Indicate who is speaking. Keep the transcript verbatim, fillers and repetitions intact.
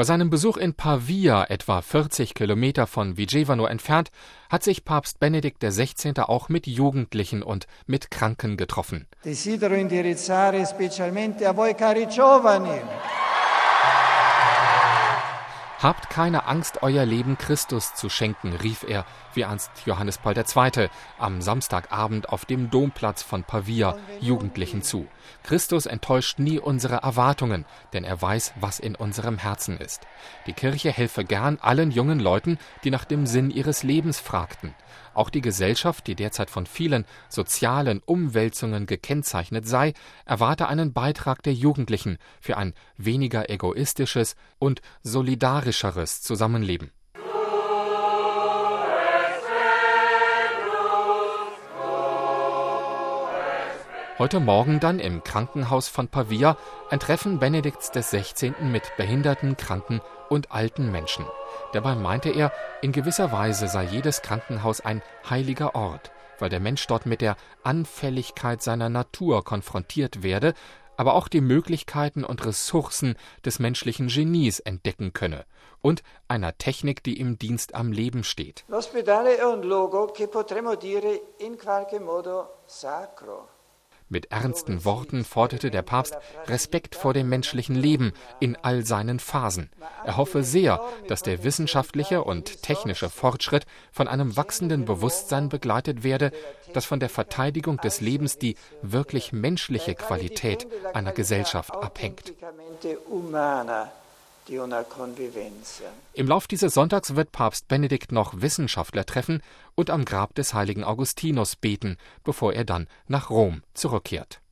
Speaker 1: Bei seinem Besuch in Pavia, etwa vierzig Kilometer von Vigevano entfernt, hat sich Papst Benedikt der Sechzehnte auch mit Jugendlichen und mit Kranken getroffen.
Speaker 2: Desidero indirizzare specialmente a voi cari giovani.
Speaker 1: Habt keine Angst, euer Leben Christus zu schenken, rief er, wie einst Johannes Paul der Zweite, am Samstagabend auf dem Domplatz von Pavia Jugendlichen zu. Christus enttäuscht nie unsere Erwartungen, denn er weiß, was in unserem Herzen ist. Die Kirche helfe gern allen jungen Leuten, die nach dem Sinn ihres Lebens fragten. Auch die Gesellschaft, die derzeit von vielen sozialen Umwälzungen gekennzeichnet sei, erwarte einen Beitrag der Jugendlichen für ein weniger egoistisches und solidarischeres Zusammenleben. Heute Morgen dann im Krankenhaus von Pavia ein Treffen Benedikts des Sechzehnten mit behinderten, kranken und alten Menschen. Dabei meinte er, in gewisser Weise sei jedes Krankenhaus ein heiliger Ort, weil der Mensch dort mit der Anfälligkeit seiner Natur konfrontiert werde, aber auch die Möglichkeiten und Ressourcen des menschlichen Genies entdecken könne und einer Technik, die im Dienst am Leben steht.
Speaker 2: L'ospedale è un luogo che potremmo dire in qualche modo sacro.
Speaker 1: Mit ernsten Worten forderte der Papst Respekt vor dem menschlichen Leben in all seinen Phasen. Er hoffe sehr, dass der wissenschaftliche und technische Fortschritt von einem wachsenden Bewusstsein begleitet werde, das von der Verteidigung des Lebens die wirklich menschliche Qualität einer Gesellschaft abhängt. Im Lauf dieses Sonntags wird Papst Benedikt noch Wissenschaftler treffen und am Grab des heiligen Augustinus beten, bevor er dann nach Rom zurückkehrt.